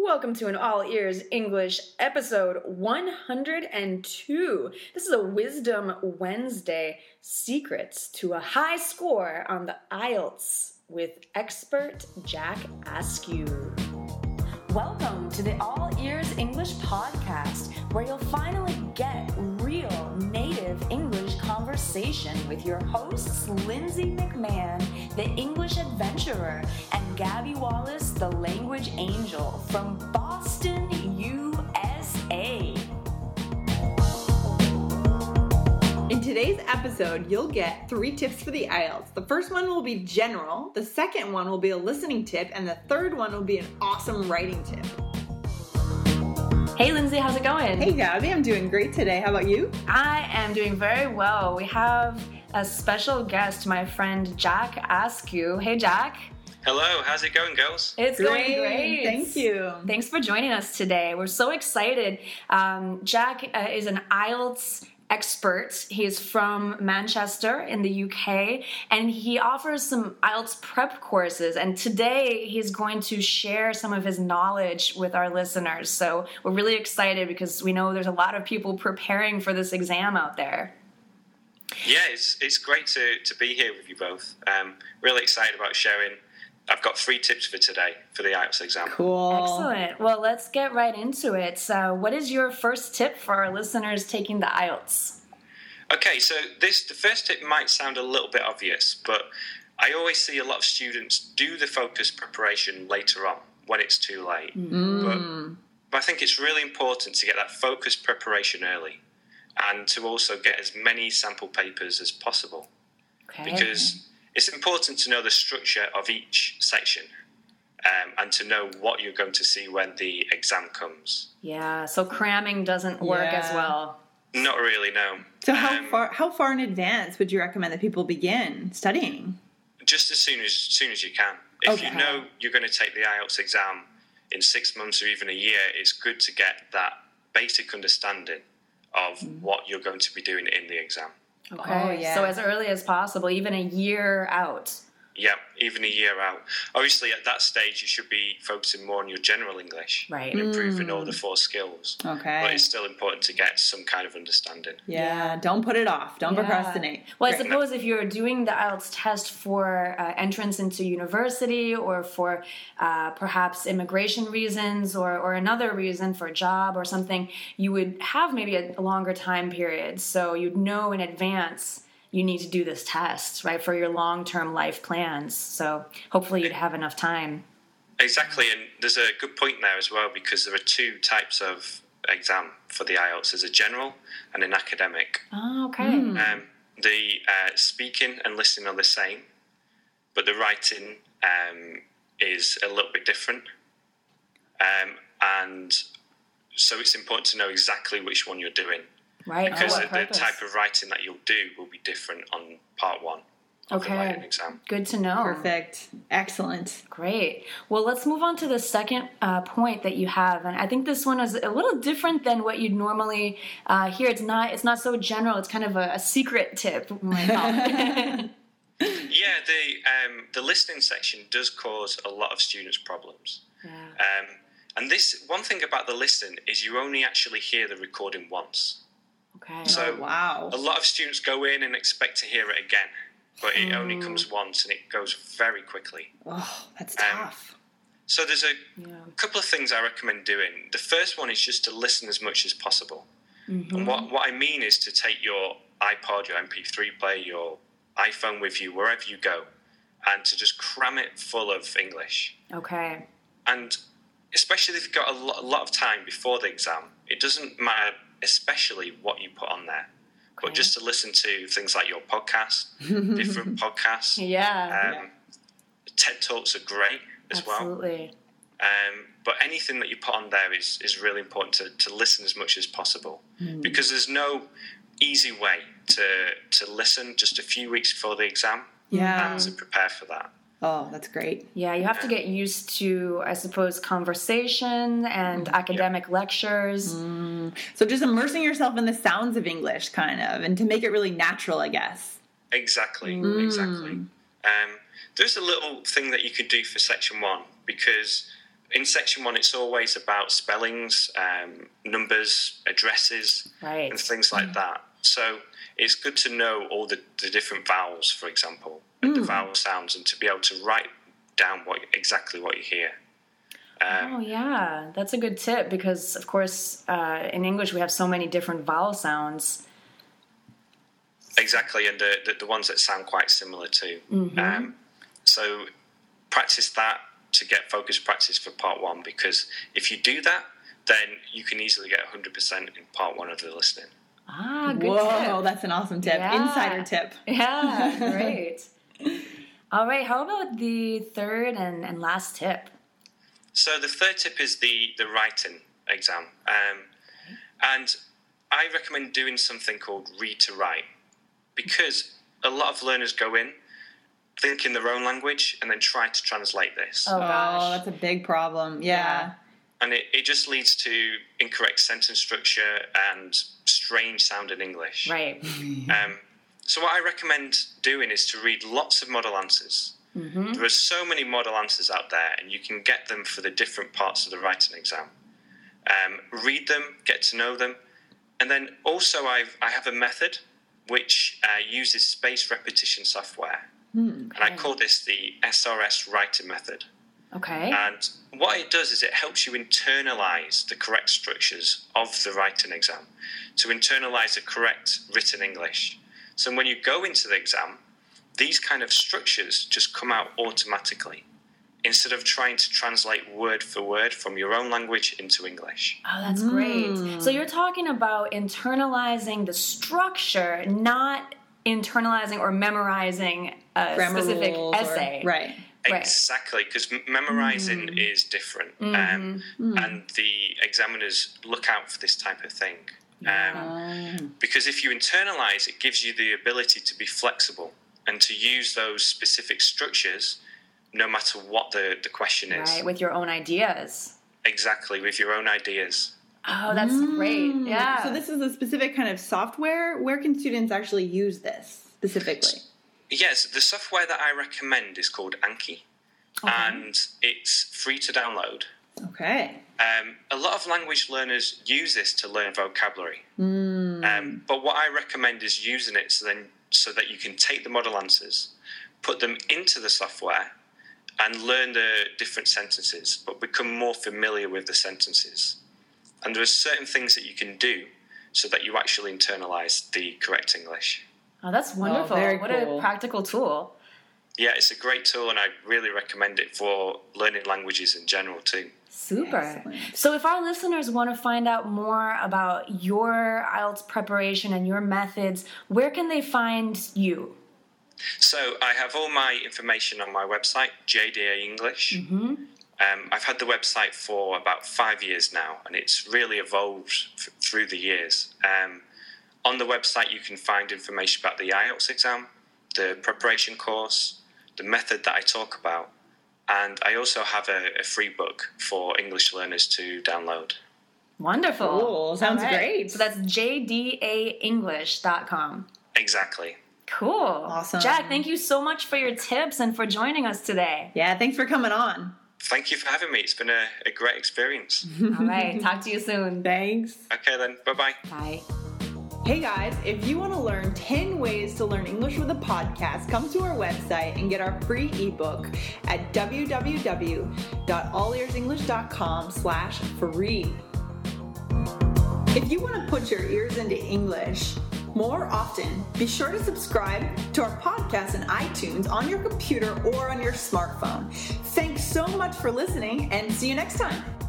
Welcome to an All Ears English episode 102. This is a Wisdom Wednesday, secrets to a high score on the IELTS with expert Jack Askew. Welcome to the All Ears English podcast, where you'll finally get real native English conversation with your hosts Lindsay McMahon, the English adventurer, and Gabby Wallace, the language angel from Boston, USA. In today's episode, you'll get 3 tips for the IELTS. The first one will be general, the second one will be a listening tip, and the third one will be an awesome writing tip. Hey Lindsay, how's it going? Hey Gabby, I'm doing great today. How about you? I am doing very well. We have a special guest, my friend Jack Askew. Hey Jack. Hello, how's it going, girls? It's going great. Thank you. Thanks for joining us today. We're so excited. Jack is an IELTS expert. He is from Manchester in the UK, and he offers some IELTS prep courses. And today he's going to share some of his knowledge with our listeners. So we're really excited because we know there's a lot of people preparing for this exam out there. Yeah, it's great to be here with you both. Really excited about sharing. I've got 3 tips for today for the IELTS exam. Cool. Excellent. Well, let's get right into it. So what is your first tip for our listeners taking the IELTS? Okay, so the first tip might sound a little bit obvious, but I always see a lot of students do the focus preparation later on when it's too late. But I think it's really important to get that focus preparation early and to also get as many sample papers as possible. Okay. Because it's important to know the structure of each section and to know what you're going to see when the exam comes. Yeah, so cramming doesn't work as well. Not really, no. So how far in advance would you recommend that people begin studying? Just as soon as you can. If you know you're going to take the IELTS exam in 6 months or even a year, it's good to get that basic understanding of what you're going to be doing in the exam. Okay, so as early as possible, even a year out. Yeah, even a year out. Obviously, at that stage, you should be focusing more on your general English and improving all the 4 skills. Okay. But it's still important to get some kind of understanding. Yeah, don't put it off. Don't procrastinate. Well, I suppose if you're doing the IELTS test for entrance into university or for perhaps immigration reasons or another reason for a job or something, you would have maybe a longer time period. So you'd know in advance you need to do this test, right, for your long-term life plans. So hopefully you'd have enough time. Exactly, and there's a good point there as well, because there are 2 types of exam for the IELTS. There's a general and an academic. Oh, okay. The speaking and listening are the same, but the writing is a little bit different. And so it's important to know exactly which one you're doing. Right. Because the type of writing that you'll do will be different on part 1 of the writing exam. Good to know. Perfect. Excellent. Great. Well, let's move on to the second point that you have, and I think this one is a little different than what you'd normally hear. It's not so general. It's kind of a secret tip. Yeah, the listening section does cause a lot of students problems. Yeah. And this one thing about the listen is you only actually hear the recording once. Okay. So a lot of students go in and expect to hear it again, but it only comes once and it goes very quickly. Oh, that's tough. So there's a couple of things I recommend doing. The first one is just to listen as much as possible. And what I mean is to take your iPod, your MP3 player, your iPhone with you wherever you go, and to just cram it full of English. Okay. And especially if you've got a lot of time before the exam, it doesn't matter especially what you put on there. But just to listen to things like your podcast, different podcasts. TED Talks are great as well. Absolutely. But anything that you put on there is really important to listen as much as possible. Because there's no easy way to listen just a few weeks before the exam and to prepare for that. Oh, that's great. Yeah, you have to get used to, I suppose, conversation and academic lectures. So just immersing yourself in the sounds of English, kind of, and to make it really natural, I guess. Exactly. There's a little thing that you could do for section 1, because in section 1, it's always about spellings, numbers, addresses, and things like that. So it's good to know all the different vowels, for example, and the vowel sounds, and to be able to write down exactly what you hear. That's a good tip because, of course, in English we have so many different vowel sounds. Exactly, and the ones that sound quite similar too. So practice that to get focus practice for part 1, because if you do that, then you can easily get 100% in part 1 of the listening. Good tip. That's an awesome tip. Yeah. Insider tip. Yeah, great. All right, how about the third and last tip? So the third tip is the writing exam. And I recommend doing something called read to write, because a lot of learners go in, think in their own language, and then try to translate this. Oh, that's a big problem. Yeah. And it just leads to incorrect sentence structure and strange sounding English. Right. So what I recommend doing is to read lots of model answers. There are so many model answers out there, and you can get them for the different parts of the writing exam. Read them, get to know them, and then also I have a method which uses spaced repetition software. And I call this the SRS writing method. Okay. And what it does is it helps you internalize the correct structures of the writing exam, to internalize the correct written English. So when you go into the exam, these kind of structures just come out automatically, instead of trying to translate word for word from your own language into English. Oh, that's great. So you're talking about internalizing the structure, not internalizing or memorizing a specific essay. Right. Exactly, because memorizing is different. And the examiners look out for this type of thing. Because if you internalize, it gives you the ability to be flexible and to use those specific structures no matter what the question is. Right, with your own ideas. Exactly, with your own ideas. Oh, that's great. Yeah. So this is a specific kind of software. Where can students actually use this specifically? Yes, the software that I recommend is called Anki, and it's free to download. Okay. A lot of language learners use this to learn vocabulary, but what I recommend is using it so that you can take the model answers, put them into the software, and learn the different sentences, but become more familiar with the sentences. And there are certain things that you can do so that you actually internalize the correct English. Oh, that's wonderful. What a practical tool. Yeah, it's a great tool, and I really recommend it for learning languages in general too. Super. Excellent. So if our listeners want to find out more about your IELTS preparation and your methods, where can they find you? So I have all my information on my website, JDA English. I've had the website for about 5 years now, and it's really evolved through the years. On the website, you can find information about the IELTS exam, the preparation course, the method that I talk about, and I also have a free book for English learners to download. Wonderful. Cool. Sounds great. So that's jdaenglish.com. Exactly. Cool. Awesome. Jack, thank you so much for your tips and for joining us today. Yeah, thanks for coming on. Thank you for having me. It's been a great experience. All right. Talk to you soon. Thanks. Okay then. Bye-bye. Bye. Hey guys, if you want to learn 10 ways to learn English with a podcast, come to our website and get our free ebook at www.allearsenglish.com/free. If you want to put your ears into English more often, be sure to subscribe to our podcast in iTunes on your computer or on your smartphone. Thanks so much for listening, and see you next time.